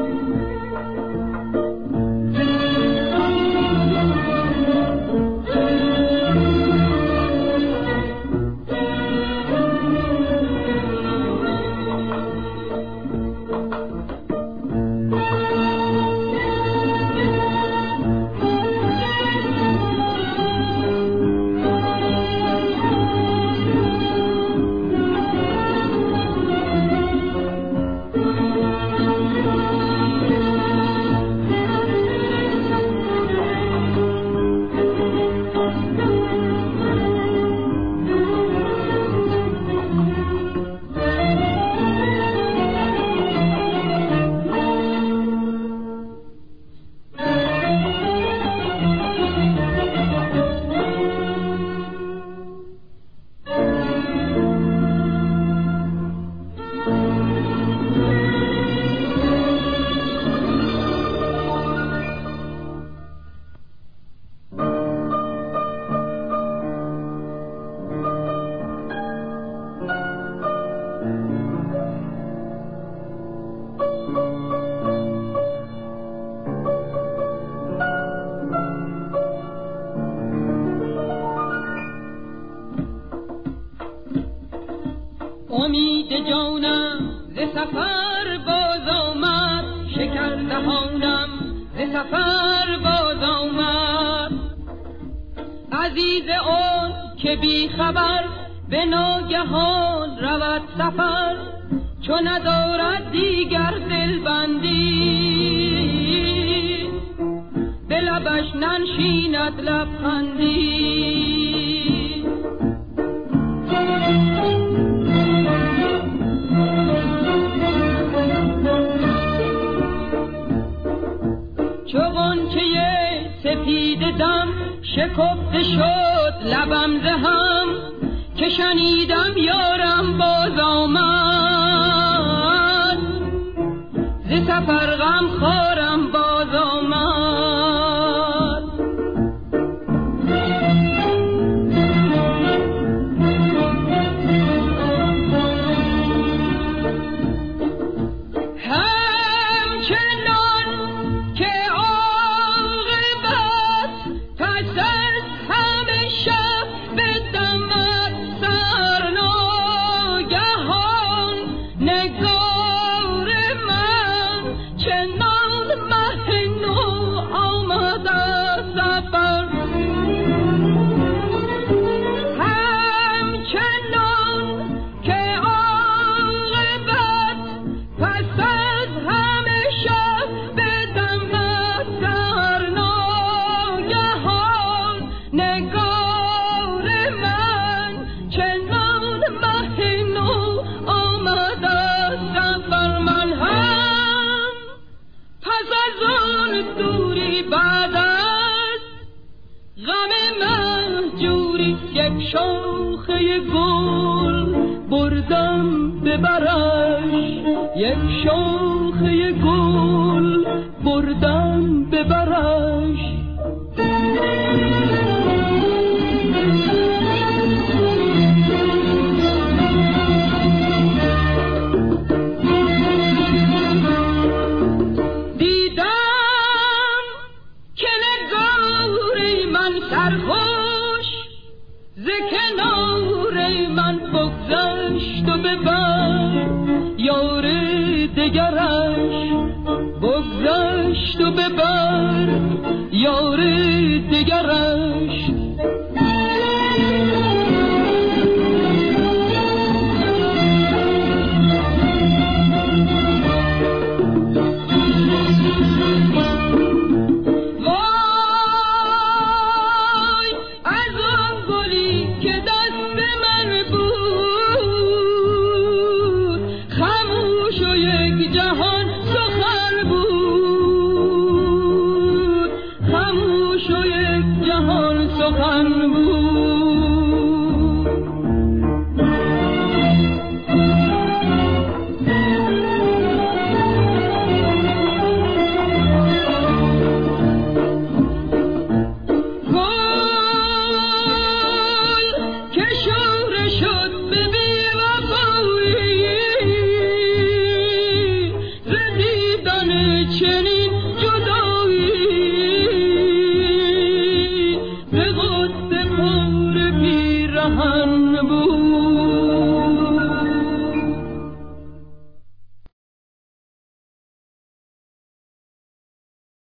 امید جانم ز سفر باز آمد، شکر دهانم ز سفر باز آمد. عزیز اون که بی خبر به ناگهان رود سفر، چو ندارد دیگر دلبندی به لبش ننشیند لبخندی. چو غنچه سپید دم شکفته شد لبم ز هم، که شنیدم یارم باز آمد، ز سفر غم خارم باز آمد. شاخه گل بردم ببرش، یک شاخه گل بردم ببرش. دیدم که نگاری من سرخوش ز کنار من بگذشت و ببر یار دگرش، بگذشت و ببر یار دگرش. چنین